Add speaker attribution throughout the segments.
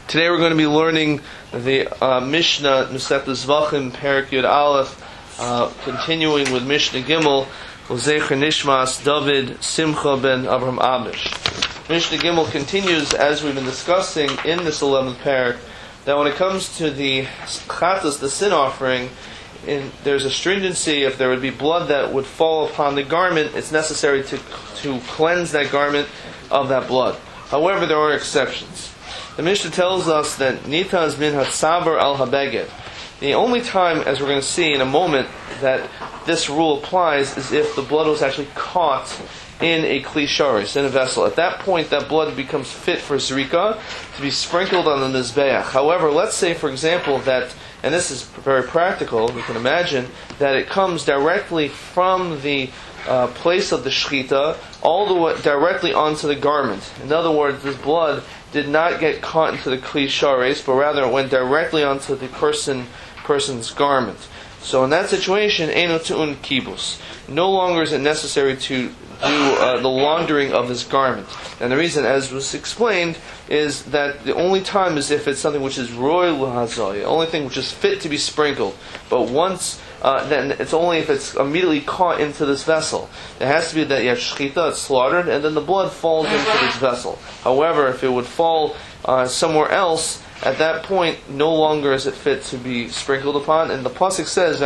Speaker 1: Today we're going to be learning the Mishnah Masechet Zvachim Perek Yud Aleph, continuing with Mishnah Gimel L'Zecher Nishmas David Simcha ben Avraham Abish. Mishnah Gimel continues, as we've been discussing in this 11th parak, that when it comes to the chatas, the sin offering, there's a stringency. If there would be blood that would fall upon the garment, it's necessary to cleanse that garment of that blood. However, there are exceptions. The Mishnah tells us that Nitaz min hatzaber al habeged. The only time, as we're going to see in a moment, that this rule applies is if the blood was actually caught in a kli sharis, in a vessel. At that point, that blood becomes fit for zrika, to be sprinkled on the mizbeach. However, let's say, for example, that, and this is very practical, we can imagine, that it comes directly from the place of the shechita all the way directly onto the garment. In other words, this blood did not get caught into the kli sharis, but rather it went directly onto the person's garment. So in that situation, eino tu'un kibus. No longer is it necessary to do the laundering of this garment. And the reason, as was explained, is that the only time is if it's something which is roy l'hazoy, the only thing which is fit to be sprinkled. But once, then it's only if it's immediately caught into this vessel. It has to be that you have shechita, it's slaughtered, and then the blood falls into this vessel. However, if it would fall somewhere else, at that point, no longer is it fit to be sprinkled upon. And the pasuk says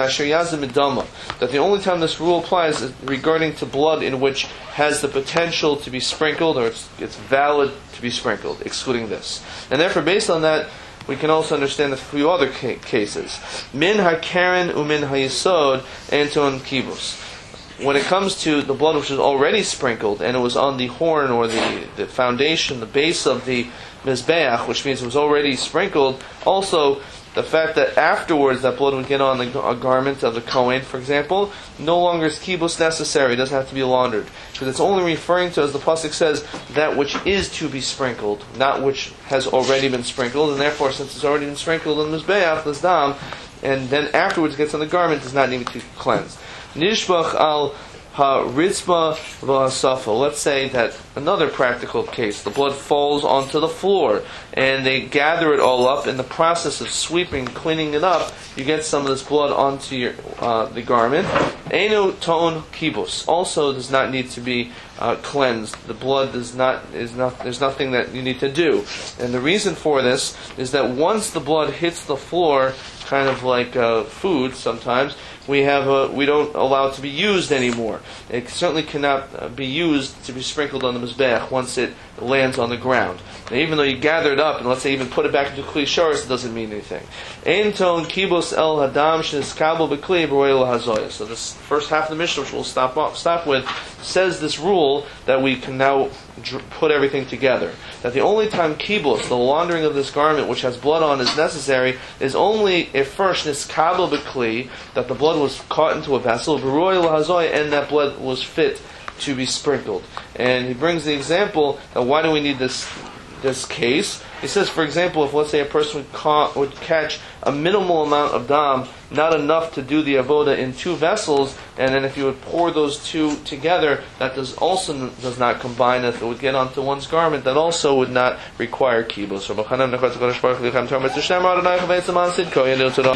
Speaker 1: that the only time this rule applies is regarding to blood in which has the potential to be sprinkled, or it's valid to be sprinkled, excluding this. And therefore, based on that, we can also understand a few other cases. Min ha-karen umin ha-yisod enton kibus. When it comes to the blood which is already sprinkled, and it was on the horn or the foundation, the base of the mizbeach, which means it was already sprinkled, also the fact that afterwards that blood would get on the garment of the Kohen, for example, no longer is kibus necessary. It doesn't have to be laundered. Because it's only referring to, as the pasuk says, that which is to be sprinkled, not which has already been sprinkled. And therefore, since it's already been sprinkled in the mizbeach, the dam, and then afterwards gets on the garment, does not need to be cleansed. Nishbach al ha-ritzma v'hasafa. Let's say that another practical case, the blood falls onto the floor, and they gather it all up. In the process of sweeping, cleaning it up, you get some of this blood onto the garment. Eino ton kibus also does not need to be cleansed. The blood there's nothing that you need to do. And the reason for this is that once the blood hits the floor, kind of like food sometimes, we don't allow it to be used anymore. It certainly cannot be used to be sprinkled on the mizbeach once it lands on the ground. Now, even though you gather it up and let's say even put it back into kli sharis, it doesn't mean anything. Ein ton kibus el hadam sheniskabel b'kli b'roy l'hazoya. So this first half of the Mishnah, which we'll stop with, says this rule that we can now put everything together. That the only time kibus, the laundering of this garment which has blood on, is necessary is only if first niskabel b'kli, that the blood was caught into a vessel, b'roy l'hazoya, and that blood was fit to be sprinkled. And he brings the example that why do we need this case? He says, for example, if let's say a person would catch a minimal amount of dam, not enough to do the avoda in two vessels, and then if you would pour those two together, that does not combine. If it would get onto one's garment, that also would not require kibus.